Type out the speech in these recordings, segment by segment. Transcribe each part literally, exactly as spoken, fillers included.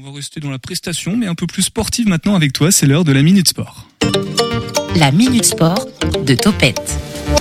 On va rester dans la prestation, mais un peu plus sportive maintenant avec toi. C'est l'heure de la Minute Sport. La Minute Sport de Topette.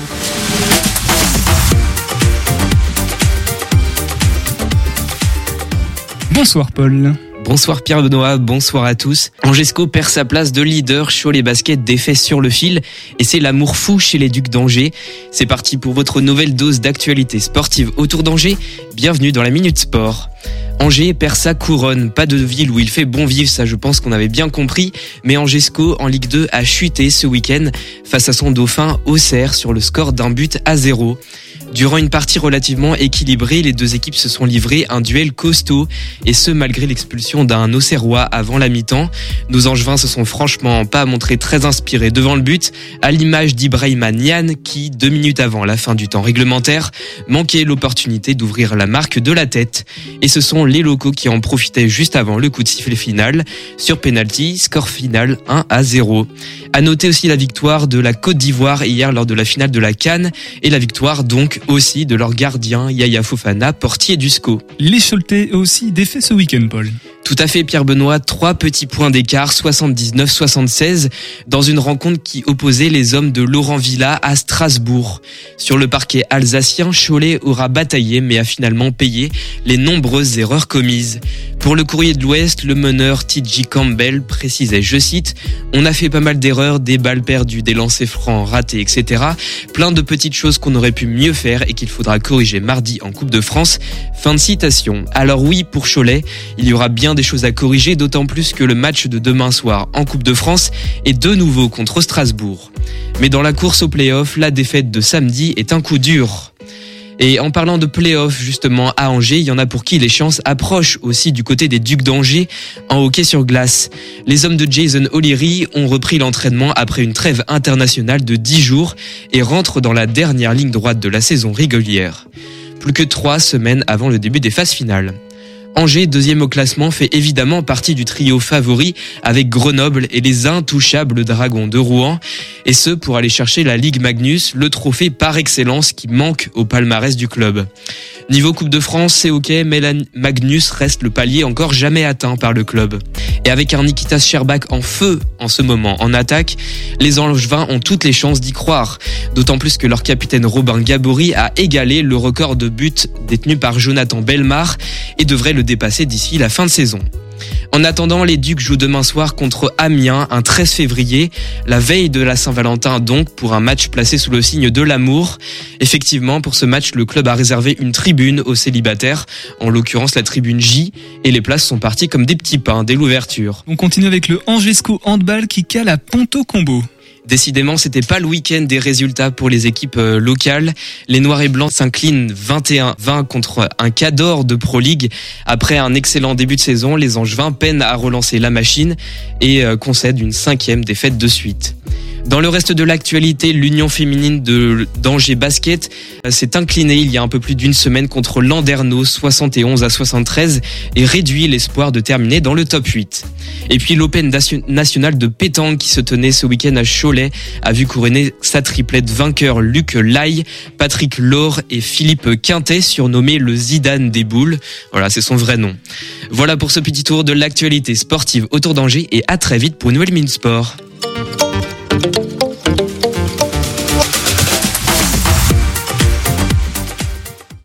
Bonsoir Paul. Bonsoir Pierre-Benoît, bonsoir à tous. Angesco perd sa place de leader, Cholet Basket défait sur le fil et c'est l'amour fou chez les Ducs d'Angers. C'est parti pour votre nouvelle dose d'actualité sportive autour d'Angers. Bienvenue dans la Minute Sport. Angers perd sa couronne, pas de ville où il fait bon vivre, ça je pense qu'on avait bien compris, mais Angesco en Ligue deux a chuté ce week-end face à son dauphin Auxerre sur le score d'un but à zéro. Durant une partie relativement équilibrée, les deux équipes se sont livrées un duel costaud, et ce malgré l'expulsion d'un Auxerrois avant la mi-temps. Nos Angevins se sont franchement pas montrés très inspirés devant le but, à l'image d'Ibrahima Niane qui, deux minutes avant la fin du temps réglementaire, manquait l'opportunité d'ouvrir la marque de la tête. Et ce sont les locaux qui en profitaient juste avant le coup de sifflet final. Sur penalty, score final un à zéro. À noter aussi la victoire de la Côte d'Ivoire hier lors de la finale de la CAN, et la victoire donc aussi de leur gardien Yaya Fofana, portier du S C O. Les Choletais aussi défaits ce week-end, Paul. Tout à fait Pierre-Benoît, trois petits points d'écart, soixante-dix-neuf soixante-seize, dans une rencontre qui opposait les hommes de Laurent Villa à Strasbourg. Sur le parquet alsacien, Cholet aura bataillé mais a finalement payé les nombreuses erreurs commises. Pour le Courrier de l'Ouest, le meneur T J Campbell précisait, je cite, « On a fait pas mal d'erreurs, des balles perdues, des lancers francs ratés, et cetera. Plein de petites choses qu'on aurait pu mieux faire et qu'il faudra corriger mardi en Coupe de France. » Fin de citation. Alors oui, pour Cholet, il y aura bien des choses à corriger, d'autant plus que le match de demain soir en Coupe de France est de nouveau contre Strasbourg. Mais dans la course au play-off, la défaite de samedi est un coup dur. Et en parlant de play-off justement à Angers, il y en a pour qui les chances approchent aussi du côté des Ducs d'Angers en hockey sur glace. Les hommes de Jason O'Leary ont repris l'entraînement après une trêve internationale de dix jours et rentrent dans la dernière ligne droite de la saison régulière. Plus que trois semaines avant le début des phases finales. Angers, deuxième au classement, fait évidemment partie du trio favori avec Grenoble et les intouchables Dragons de Rouen. Et ce, pour aller chercher la Ligue Magnus, le trophée par excellence qui manque au palmarès du club. Niveau Coupe de France, c'est ok, mais la Magnus reste le palier encore jamais atteint par le club. Et avec un Nikitas Sherbak en feu en ce moment en attaque, les Angevins ont toutes les chances d'y croire. D'autant plus que leur capitaine Robin Gabory a égalé le record de buts détenu par Jonathan Bellemare et devrait le dépasser d'ici la fin de saison. En attendant, les Ducs jouent demain soir contre Amiens, un treize février, la veille de la Saint-Valentin donc, pour un match placé sous le signe de l'amour. Effectivement, pour ce match, le club a réservé une tribune aux célibataires, en l'occurrence la tribune J, et les places sont parties comme des petits pains dès l'ouverture. On continue avec le Angesco Handball qui cale à Ponto Combo. Décidément, c'était pas le week-end des résultats pour les équipes locales. Les Noirs et Blancs s'inclinent vingt et un vingt contre un Cador de Pro League. Après un excellent début de saison, les Angevins peinent à relancer la machine et concèdent une cinquième défaite de suite. Dans le reste de l'actualité, l'Union féminine de d'Angers Basket s'est inclinée il y a un peu plus d'une semaine contre Landerneau soixante et onze à soixante-treize et réduit l'espoir de terminer dans le top huit. Et puis l'Open national de pétanque qui se tenait ce week-end à Cholet a vu couronner sa triplette vainqueur Luc Laille, Patrick Laure et Philippe Quintet, surnommé le Zidane des boules. Voilà, c'est son vrai nom. Voilà pour ce petit tour de l'actualité sportive autour d'Angers et à très vite pour une nouvelle Minute Sport. Thank you.